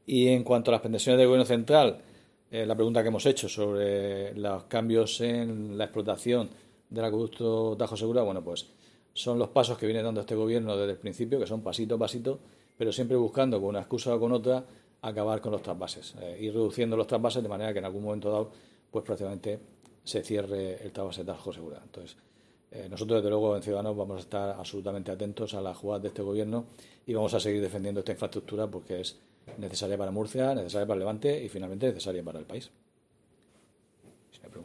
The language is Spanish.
Y en cuanto a las pretensiones del Gobierno central, la pregunta que hemos hecho sobre los cambios en la explotación del acueducto Tajo Segura, bueno, pues son los pasos que viene dando este Gobierno desde el principio, que son pasito a pasito, pero siempre buscando, con una excusa o con otra, acabar con los trasvases, ir reduciendo los trasvases de manera que en algún momento dado, pues prácticamente se cierre el trasvase Tajo Segura. Entonces, nosotros, desde luego, en Ciudadanos vamos a estar absolutamente atentos a las jugadas de este Gobierno y vamos a seguir defendiendo esta infraestructura porque es necesaria para Murcia, necesaria para el Levante y finalmente necesaria para el país.